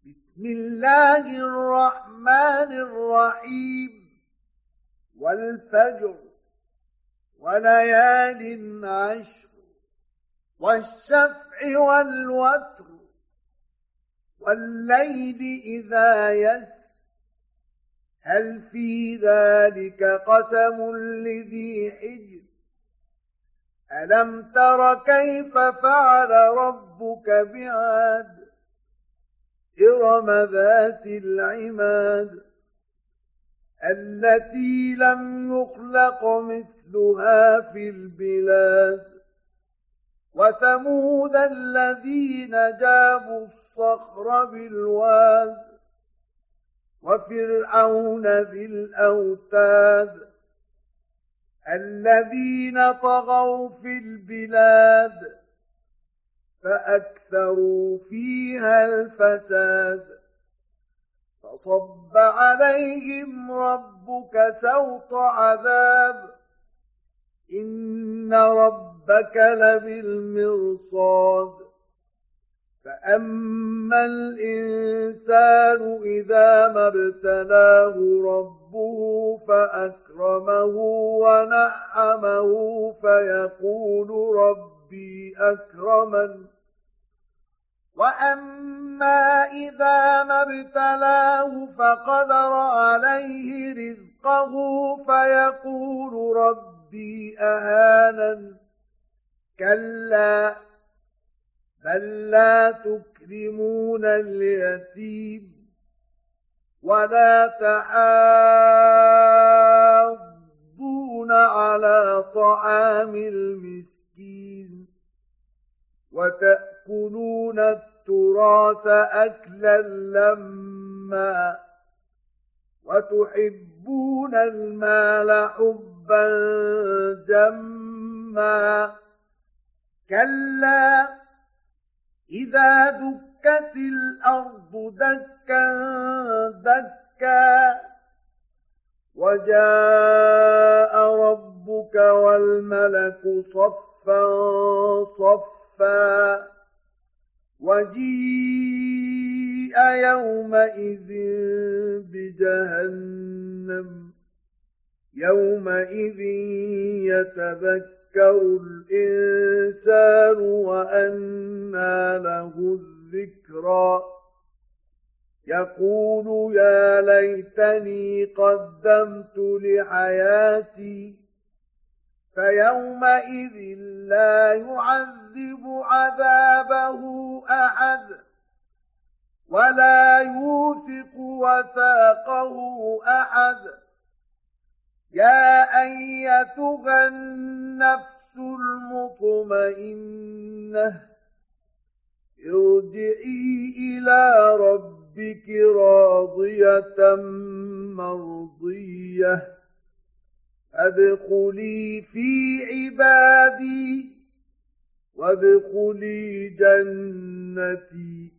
بسم الله الرحمن الرحيم والفجر وليال عشر والشفع والوتر والليل إذا يسر هل في ذلك قسم لذي حجر ألم تر كيف فعل ربك بعاد إرم ذات العماد التي لم يخلق مثلها في البلاد وثمود الذين جابوا الصخر بالواد وفرعون ذي الأوتاد الذين طغوا في البلاد فأكثروا فيها الفساد فصب عليهم ربك سوط عذاب إن ربك لبالمرصاد فأما الإنسان إذا ما ابتلاه ربه فأكرمه ونعمه فيقول ربي أكرمن وأما إذا ما ابتلاه فقدر عليه رزقه فيقول ربي أهانن كلا بل لا تكرمون اليتيم ولا تحاضون على طعام المسكين وتأكلون التراث أكلا لما وتحبون المال حبا جما كلا إذا دكت الأرض دكا دكا وجاء ربك والملك صفا صفا وجيء يومئذ بجهنم يومئذ يتذكر الإنسان وأنى له الذكرى يقول يا ليتني قدمت لحياتي فيومئذ لا يعذب عذابه أحد ولا يوثق وثاقه أحد يا أيتها النفس المطمئنة ارجعي إلى ربك راضية مرضية ادخلي في عبادي وادخلي جنتي